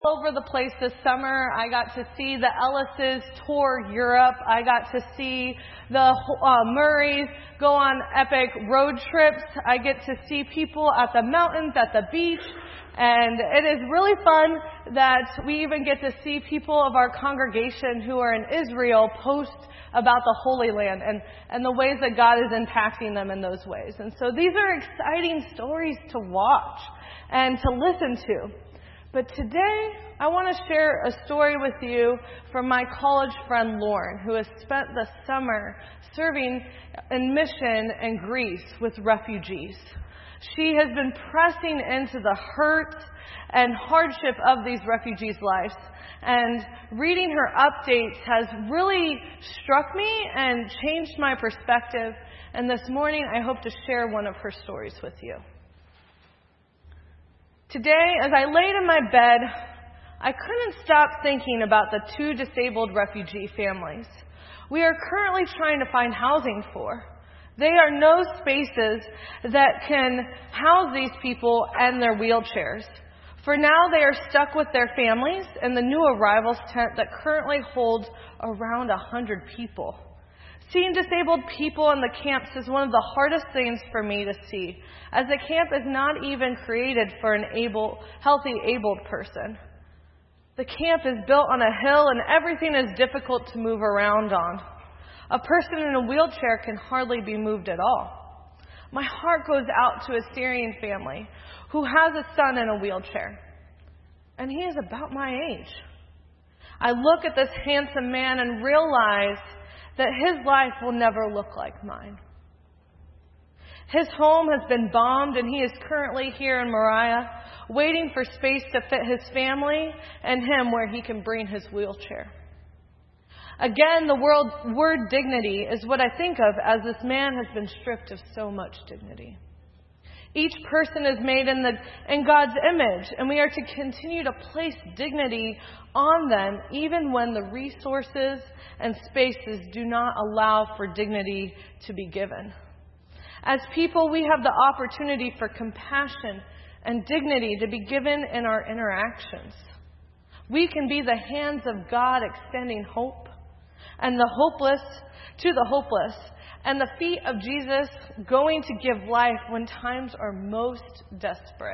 all over the place this summer. I got to see the Ellises tour Europe. I got to see the Murrays go on epic road trips. I get to see people at the mountains, at the beach. And it is really fun that we even get to see people of our congregation who are in Israel post about the Holy Land and the ways that God is impacting them in those ways. And so these are exciting stories to watch and to listen to. But today, I want to share a story with you from my college friend Lauren, who has spent the summer serving in mission in Greece with refugees. She has been pressing into the hurt and hardship of these refugees' lives. And reading her updates has really struck me and changed my perspective. And this morning, I hope to share one of her stories with you. Today, as I laid in my bed, I couldn't stop thinking about the 2 disabled refugee families we are currently trying to find housing for. There are no spaces that can house these people and their wheelchairs. For now, they are stuck with their families in the new arrivals tent that currently holds around 100 people. Seeing disabled people in the camps is one of the hardest things for me to see, as the camp is not even created for an healthy abled person. The camp is built on a hill and everything is difficult to move around on. A person in a wheelchair can hardly be moved at all. My heart goes out to a Syrian family who has a son in a wheelchair, and he is about my age. I look at this handsome man and realize that his life will never look like mine. His home has been bombed, and he is currently here in Moriah, waiting for space to fit his family and him where he can bring his wheelchair. Again, the word dignity is what I think of as this man has been stripped of so much dignity. Each person is made in God's image, and we are to continue to place dignity on them even when the resources and spaces do not allow for dignity to be given. As people, we have the opportunity for compassion and dignity to be given in our interactions. We can be the hands of God extending hope and the hopeless to the hopeless, and the feet of Jesus going to give life when times are most desperate.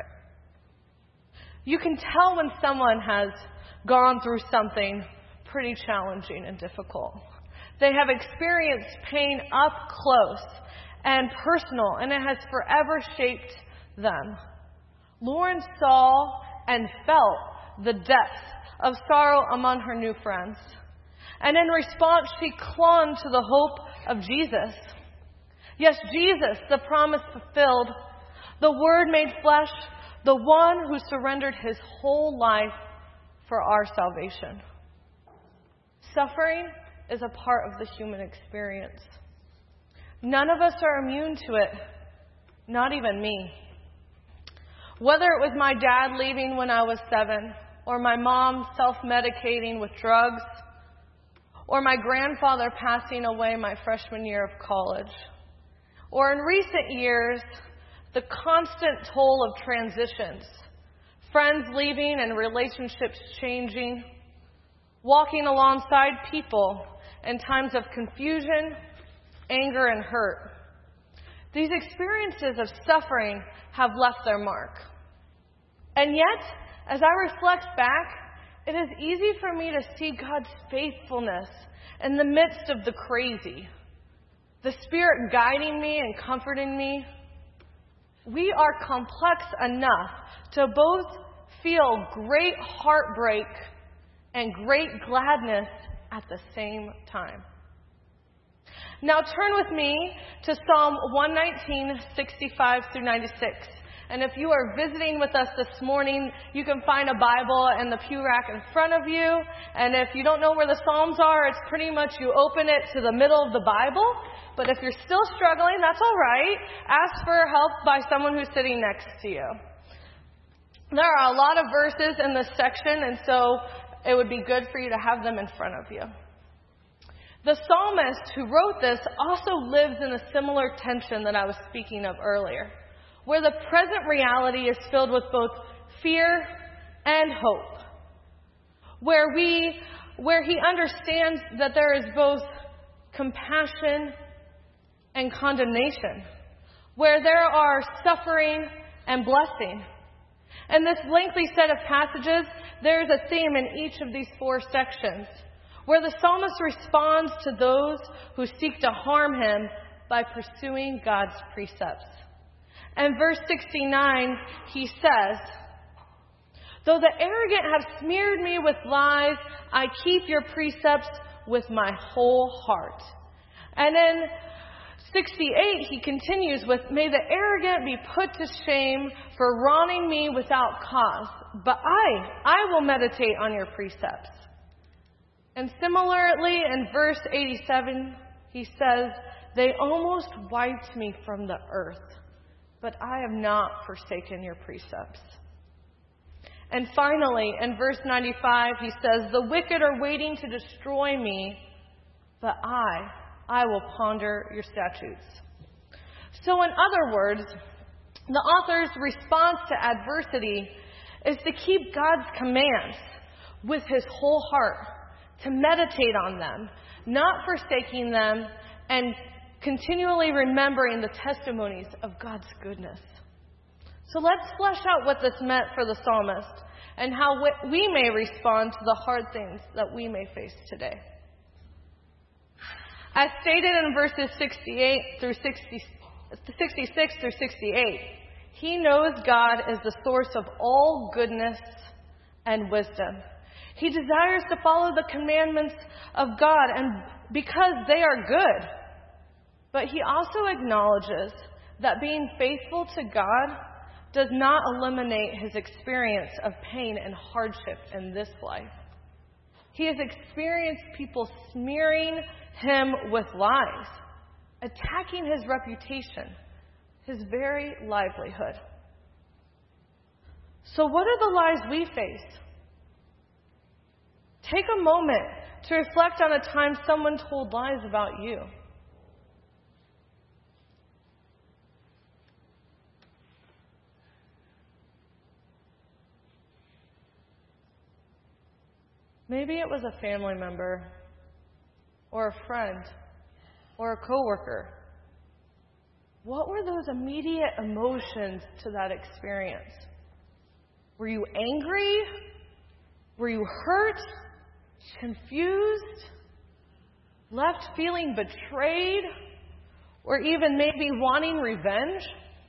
You can tell when someone has gone through something pretty challenging and difficult. They have experienced pain up close and personal, and it has forever shaped them. Lauren saw and felt the depths of sorrow among her new friends. And in response, she clung to the hope of Jesus. Yes, Jesus, the promise fulfilled, the Word made flesh, the one who surrendered his whole life for our salvation. Suffering is a part of the human experience. None of us are immune to it, not even me. Whether it was my dad leaving when I was 7, or my mom self-medicating with drugs, or my grandfather passing away my freshman year of college, or in recent years, the constant toll of transitions, friends leaving and relationships changing, walking alongside people in times of confusion, anger, and hurt. These experiences of suffering have left their mark. And yet, as I reflect back, it is easy for me to see God's faithfulness in the midst of the crazy, the Spirit guiding me and comforting me. We are complex enough to both feel great heartbreak and great gladness at the same time. Now turn with me to Psalm 119, 65 through 96. And if you are visiting with us this morning, you can find a Bible in the pew rack in front of you. And if you don't know where the Psalms are, it's pretty much you open it to the middle of the Bible. But if you're still struggling, that's all right. Ask for help by someone who's sitting next to you. There are a lot of verses in this section, and so it would be good for you to have them in front of you. The psalmist who wrote this also lives in a similar tension that I was speaking of earlier, where the present reality is filled with both fear and hope. where he understands that there is both compassion and condemnation, where there are suffering and blessing. In this lengthy set of passages, there is a theme in each of these 4 sections, where the psalmist responds to those who seek to harm him by pursuing God's precepts. And verse 69, he says, "Though the arrogant have smeared me with lies, I keep your precepts with my whole heart." And in 68, he continues with, "May the arrogant be put to shame for wronging me without cause, but I will meditate on your precepts." And similarly, in verse 87, he says, "They almost wiped me from the earth, but I have not forsaken your precepts." And finally, in verse 95, he says, "The wicked are waiting to destroy me, but I will ponder your statutes." So in other words, the author's response to adversity is to keep God's commands with his whole heart, to meditate on them, not forsaking them, and continually remembering the testimonies of God's goodness. So let's flesh out what this meant for the psalmist and how we may respond to the hard things that we may face today. As stated in verses 66 through 68, he knows God is the source of all goodness and wisdom. He desires to follow the commandments of God, and because they are good. But he also acknowledges that being faithful to God does not eliminate his experience of pain and hardship in this life. He has experienced people smearing him with lies, attacking his reputation, his very livelihood. So what are the lies we face? Take a moment to reflect on a time someone told lies about you. Maybe it was a family member, or a friend, or a coworker. What were those immediate emotions to that experience? Were you angry? Were you hurt? Confused? Left feeling betrayed? Or even maybe wanting revenge?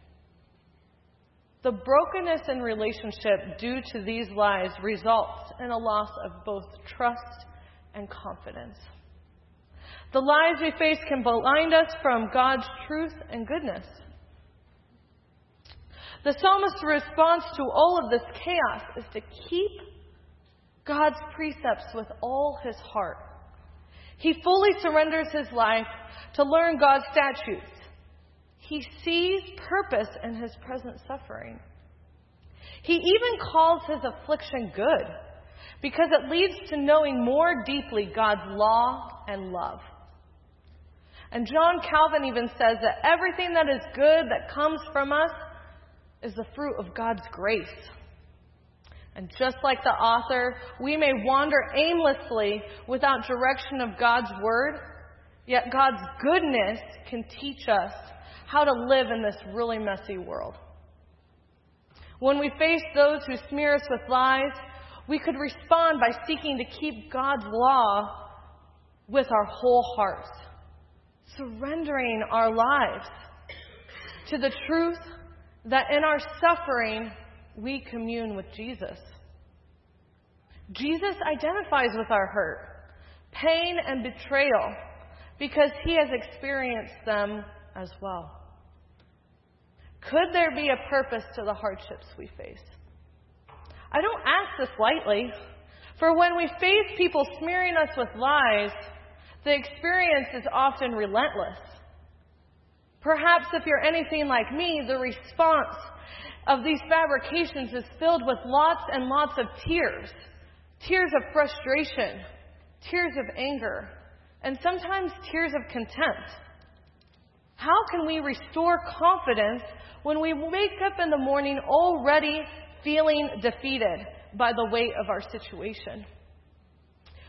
The brokenness in relationship due to these lies results in a loss of both trust and confidence. The lies we face can blind us from God's truth and goodness. The psalmist's response to all of this chaos is to keep God's precepts with all his heart. He fully surrenders his life to learn God's statutes. He sees purpose in his present suffering. He even calls his affliction good because it leads to knowing more deeply God's law and love. And John Calvin even says that everything that is good that comes from us is the fruit of God's grace. And just like the author, we may wander aimlessly without direction of God's word, yet God's goodness can teach us how to live in this really messy world. When we face those who smear us with lies, we could respond by seeking to keep God's law with our whole hearts, surrendering our lives to the truth that in our suffering, we commune with Jesus. Jesus identifies with our hurt, pain, and betrayal because he has experienced them as well. Could there be a purpose to the hardships we face? I don't ask this lightly, for when we face people smearing us with lies, the experience is often relentless. Perhaps if you're anything like me, the response of these fabrications is filled with lots and lots of tears. Tears of frustration, tears of anger, and sometimes tears of contempt. How can we restore confidence when we wake up in the morning already feeling defeated by the weight of our situation?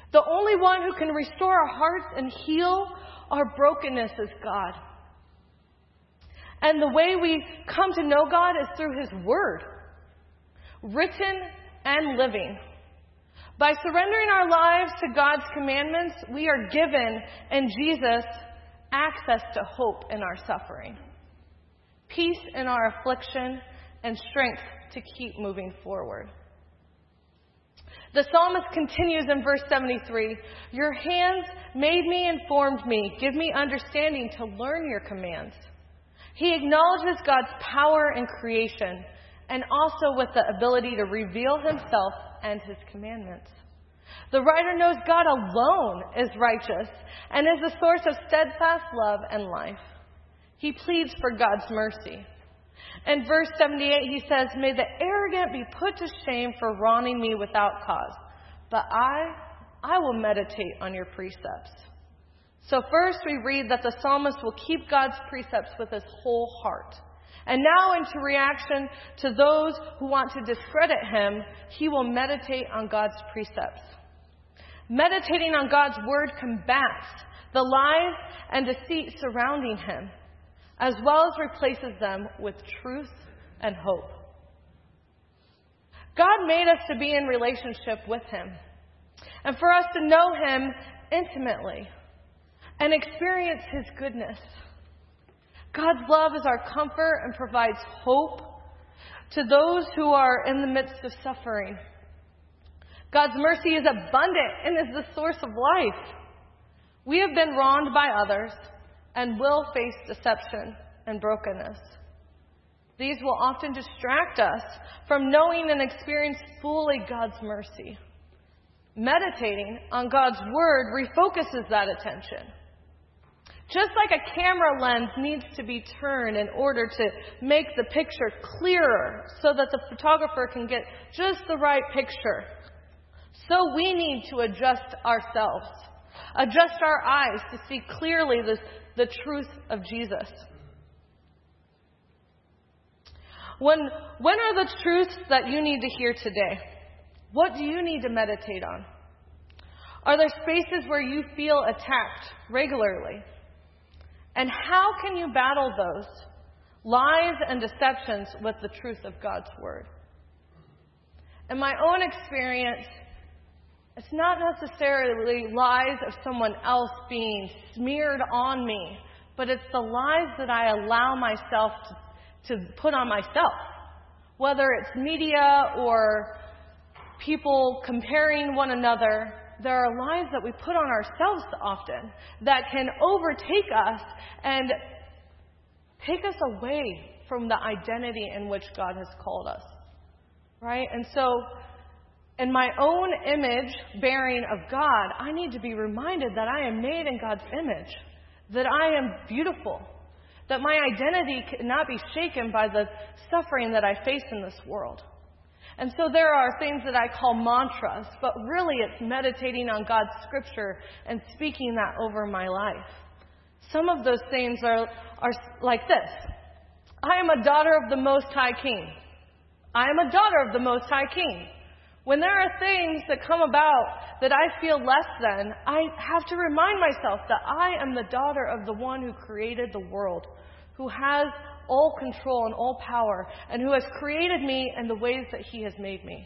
The only one who can restore our hearts and heal our brokenness is God. And the way we come to know God is through His Word, written and living. By surrendering our lives to God's commandments, we are given in Jesus access to hope in our suffering, peace in our affliction, and strength to keep moving forward. The psalmist continues in verse 73, "Your hands made me and formed me. Give me understanding to learn your commands." He acknowledges God's power in creation and also with the ability to reveal Himself and His commandments. The writer knows God alone is righteous and is the source of steadfast love and life. He pleads for God's mercy. In verse 78, he says, "May the arrogant be put to shame for wronging me without cause, but I will meditate on your precepts." So first we read that the psalmist will keep God's precepts with his whole heart. And now, into reaction to those who want to discredit him, he will meditate on God's precepts. Meditating on God's word combats the lies and deceit surrounding him, as well as replaces them with truth and hope. God made us to be in relationship with Him, and for us to know Him intimately and experience His goodness. God's love is our comfort and provides hope to those who are in the midst of suffering. God's mercy is abundant and is the source of life. We have been wronged by others and will face deception and brokenness. These will often distract us from knowing and experiencing fully God's mercy. Meditating on God's word refocuses that attention. Just like a camera lens needs to be turned in order to make the picture clearer so that the photographer can get just the right picture, so we need to adjust ourselves, adjust our eyes to see clearly the truth of Jesus. When are the truths that you need to hear today? What do you need to meditate on? Are there spaces where you feel attacked regularly? And how can you battle those lies and deceptions with the truth of God's word? In my own experience, it's not necessarily lies of someone else being smeared on me, but it's the lies that I allow myself to put on myself. Whether it's media or people comparing one another, there are lies that we put on ourselves often that can overtake us and take us away from the identity in which God has called us. Right? And so, in my own image bearing of God, I need to be reminded that I am made in God's image, that I am beautiful, that my identity cannot be shaken by the suffering that I face in this world. And so there are things that I call mantras, but really it's meditating on God's scripture and speaking that over my life. Some of those things are like this. I am a daughter of the Most High King. I am a daughter of the Most High King. When there are things that come about that I feel less than, I have to remind myself that I am the daughter of the one who created the world, who has all control and all power, and who has created me in the ways that He has made me.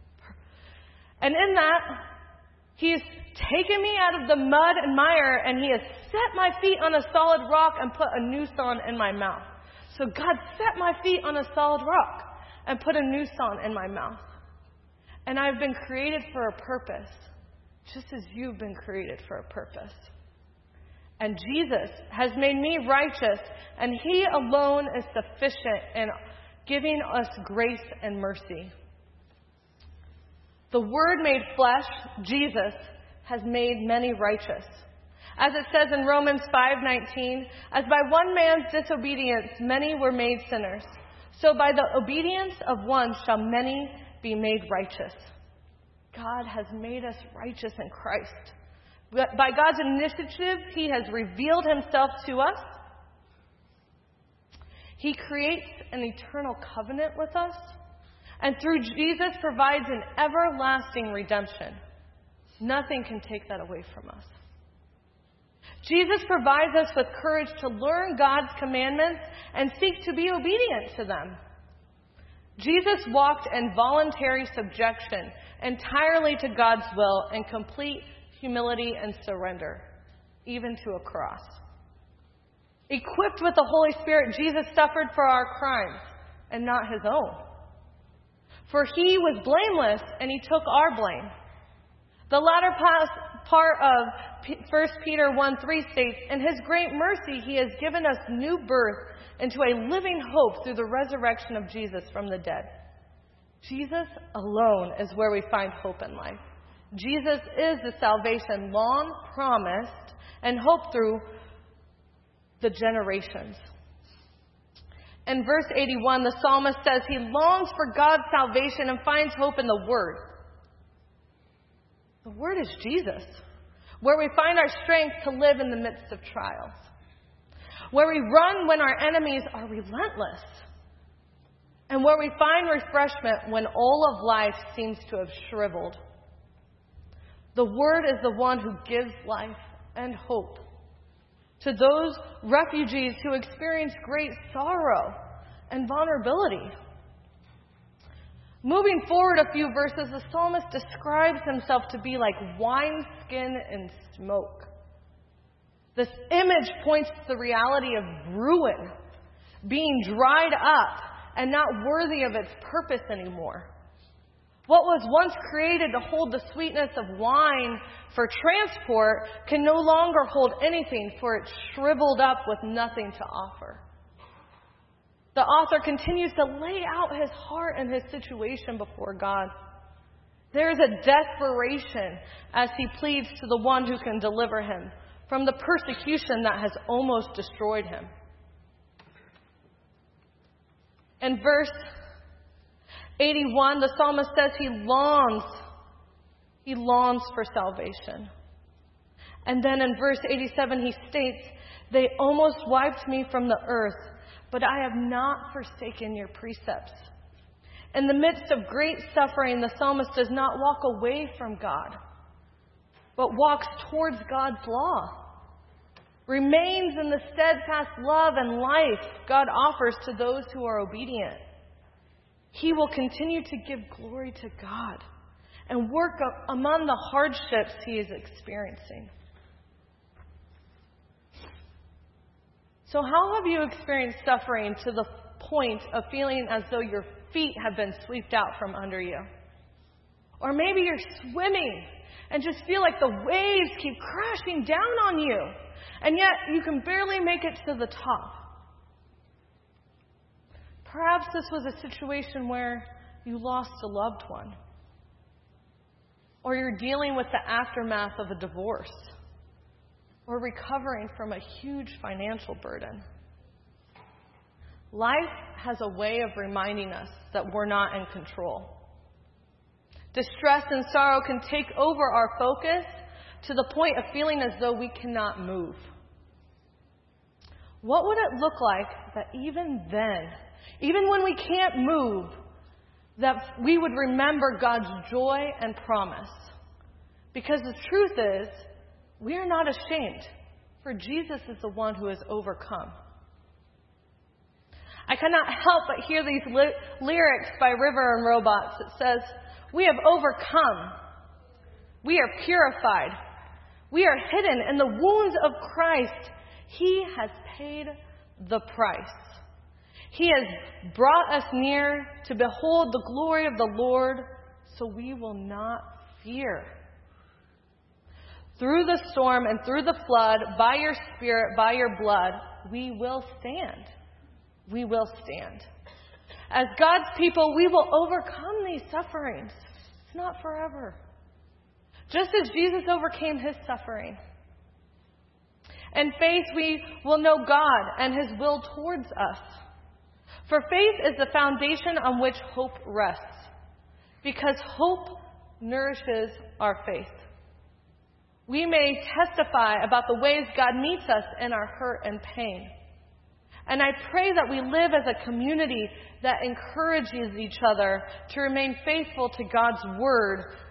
And in that, He has taken me out of the mud and mire, and He has set my feet on a solid rock and put a new song in my mouth. So God set my feet on a solid rock and put a new song in my mouth. And I've been created for a purpose, just as you've been created for a purpose. And Jesus has made me righteous, and He alone is sufficient in giving us grace and mercy. The Word made flesh, Jesus, has made many righteous. As it says in Romans 5:19, as by one man's disobedience many were made sinners, so by the obedience of one shall many be made righteous. God has made us righteous in Christ. By God's initiative, He has revealed Himself to us. He creates an eternal covenant with us, and through Jesus provides an everlasting redemption. Nothing can take that away from us. Jesus provides us with courage to learn God's commandments and seek to be obedient to them. Jesus walked in voluntary subjection entirely to God's will and complete humility and surrender, even to a cross. Equipped with the Holy Spirit, Jesus suffered for our crimes and not his own. For he was blameless and he took our blame. The latter part of 1 Peter 1:3 states, "In his great mercy he has given us new birth into a living hope through the resurrection of Jesus from the dead." Jesus alone is where we find hope in life. Jesus is the salvation long promised and hoped through the generations. In verse 81, the psalmist says he longs for God's salvation and finds hope in the Word. The Word is Jesus, where we find our strength to live in the midst of trials, where we run when our enemies are relentless, and where we find refreshment when all of life seems to have shriveled. The Word is the one who gives life and hope to those refugees who experience great sorrow and vulnerability. Moving forward a few verses, the psalmist describes himself to be like wineskin in smoke. This image points to the reality of ruin, being dried up and not worthy of its purpose anymore. What was once created to hold the sweetness of wine for transport can no longer hold anything, for it's shriveled up with nothing to offer. The author continues to lay out his heart and his situation before God. There is a desperation as he pleads to the one who can deliver him from the persecution that has almost destroyed him. In verse 81, the psalmist says he longs for salvation. And then in verse 87, he states, "They almost wiped me from the earth, but I have not forsaken your precepts." In the midst of great suffering, the psalmist does not walk away from God, but walks towards God's law, remains in the steadfast love and life God offers to those who are obedient. He will continue to give glory to God and work among the hardships he is experiencing. So how have you experienced suffering to the point of feeling as though your feet have been swept out from under you? Or maybe you're swimming and just feel like the waves keep crashing down on you, and yet you can barely make it to the top. Perhaps this was a situation where you lost a loved one, or you're dealing with the aftermath of a divorce, or recovering from a huge financial burden. Life has a way of reminding us that we're not in control. Distress and sorrow can take over our focus to the point of feeling as though we cannot move. What would it look like that even then, even when we can't move, that we would remember God's joy and promise? Because the truth is, we are not ashamed, for Jesus is the one who has overcome. I cannot help but hear these lyrics by River and Robots. It says, "We have overcome. We are purified. We are hidden in the wounds of Christ. He has paid the price. He has brought us near to behold the glory of the Lord, so we will not fear. Through the storm and through the flood, by your Spirit, by your blood, we will stand. We will stand. As God's people, we will overcome these sufferings. It's not forever. Just as Jesus overcame his suffering. In faith, we will know God and his will towards us. For faith is the foundation on which hope rests, because hope nourishes our faith. We may testify about the ways God meets us in our hurt and pain. And I pray that we live as a community that encourages each other to remain faithful to God's word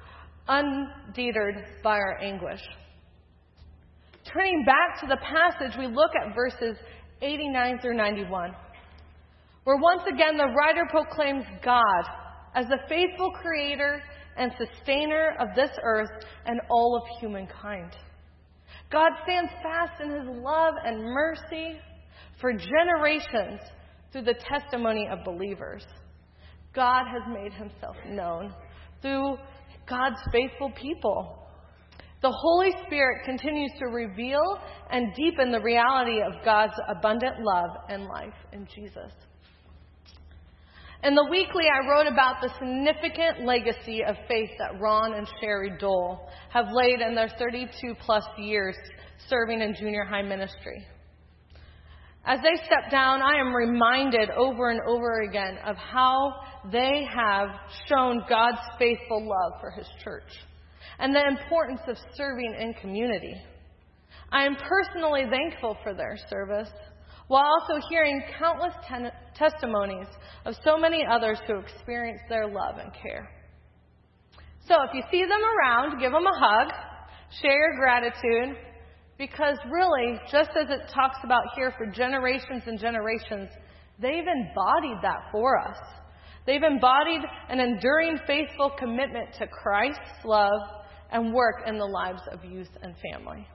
undeterred by our anguish. Turning back to the passage, we look at verses 89 through 91, where once again the writer proclaims God as the faithful creator and sustainer of this earth and all of humankind. God stands fast in his love and mercy for generations through the testimony of believers. God has made himself known through God's faithful people. The Holy Spirit continues to reveal and deepen the reality of God's abundant love and life in Jesus. In the weekly, I wrote about the significant legacy of faith that Ron and Sherry Dole have laid in their 32-plus years serving in junior high ministry. As they step down, I am reminded over and over again of how they have shown God's faithful love for his church and the importance of serving in community. I am personally thankful for their service, while also hearing countless testimonies of so many others who experience their love and care. So if you see them around, give them a hug, share your gratitude, because really, just as it talks about here for generations and generations, they've embodied that for us. They've embodied an enduring, faithful commitment to Christ's love and work in the lives of youth and family.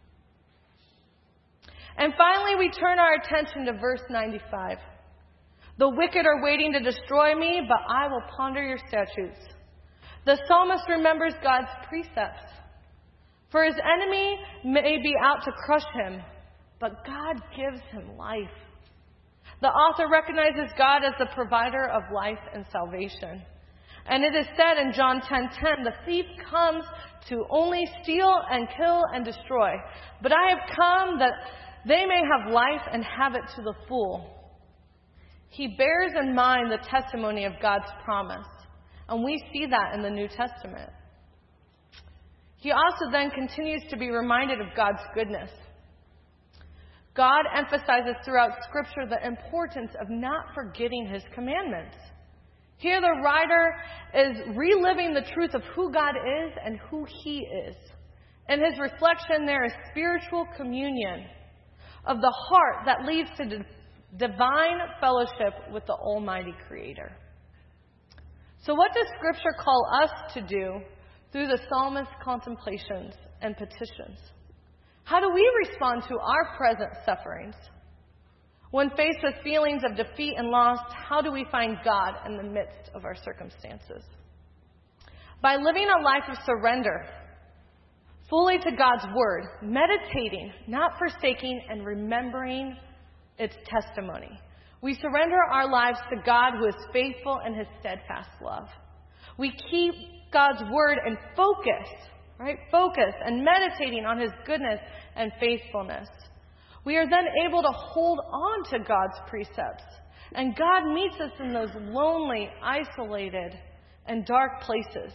And finally, we turn our attention to verse 95. The wicked are waiting to destroy me, but I will ponder your statutes. The psalmist remembers God's precepts. For his enemy may be out to crush him, but God gives him life. The author recognizes God as the provider of life and salvation. And it is said in John 10:10, the thief comes to only steal and kill and destroy. But I have come that they may have life and have it to the full. He bears in mind the testimony of God's promise. And we see that in the New Testament. He also then continues to be reminded of God's goodness. God emphasizes throughout Scripture the importance of not forgetting his commandments. Here the writer is reliving the truth of who God is and who he is. In his reflection, there is spiritual communion of the heart that leads to divine fellowship with the Almighty Creator. So what does Scripture call us to do through the psalmist's contemplations and petitions? How do we respond to our present sufferings? When faced with feelings of defeat and loss, how do we find God in the midst of our circumstances? By living a life of surrender fully to God's Word, meditating, not forsaking, and remembering its testimony. We surrender our lives to God who is faithful in his steadfast love. We keep God's Word in focus, right? Focus and meditating on his goodness and faithfulness. We are then able to hold on to God's precepts. And God meets us in those lonely, isolated, and dark places.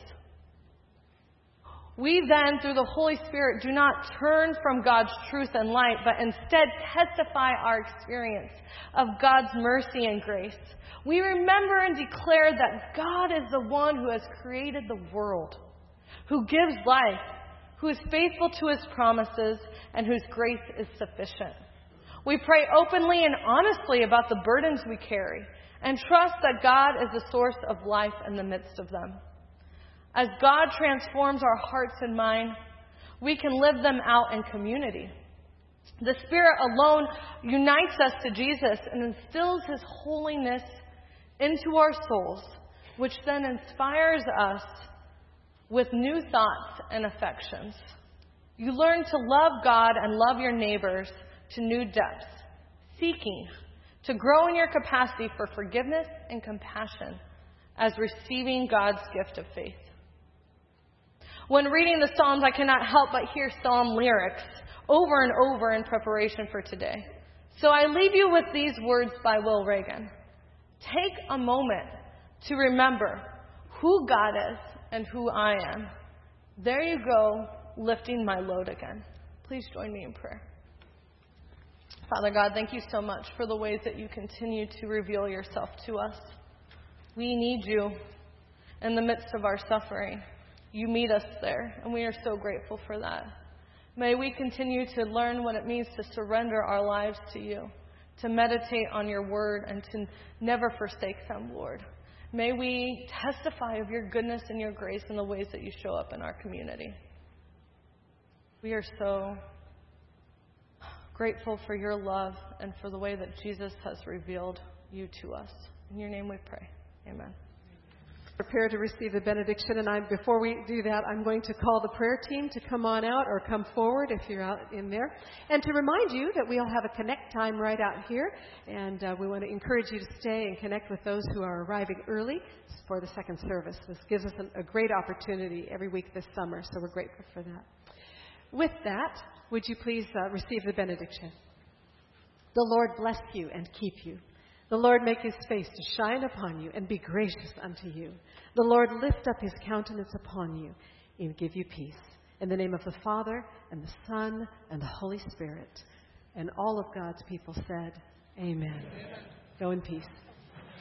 We then, through the Holy Spirit, do not turn from God's truth and light, but instead testify our experience of God's mercy and grace. We remember and declare that God is the one who has created the world, who gives life, who is faithful to his promises, and whose grace is sufficient. We pray openly and honestly about the burdens we carry, and trust that God is the source of life in the midst of them. As God transforms our hearts and mind, we can live them out in community. The Spirit alone unites us to Jesus and instills his holiness into our souls, which then inspires us with new thoughts and affections. You learn to love God and love your neighbors to new depths, seeking to grow in your capacity for forgiveness and compassion as receiving God's gift of faith. When reading the Psalms, I cannot help but hear Psalm lyrics over and over in preparation for today. So I leave you with these words by Will Reagan. Take a moment to remember who God is and who I am. There you go, lifting my load again. Please join me in prayer. Father God, thank you so much for the ways that you continue to reveal yourself to us. We need you in the midst of our suffering. you meet us there, and we are so grateful for that. May we continue to learn what it means to surrender our lives to you, to meditate on your word, and to never forsake them, Lord. May we testify of your goodness and your grace in the ways that you show up in our community. We are so grateful for your love and for the way that Jesus has revealed you to us. In your name we pray. Amen. Prepare to receive the benediction, and before we do that, I'm going to call the prayer team to come on out or come forward if you're out in there. And to remind you that we'll have a connect time right out here, and we want to encourage you to stay and connect with those who are arriving early for the second service. This gives us a great opportunity every week this summer, so we're grateful for that. With that, would you please receive the benediction? The Lord bless you and keep you. The Lord make his face to shine upon you and be gracious unto you. The Lord lift up his countenance upon you and give you peace. In the name of the Father, and the Son, and the Holy Spirit. And all of God's people said, Amen. Go in peace.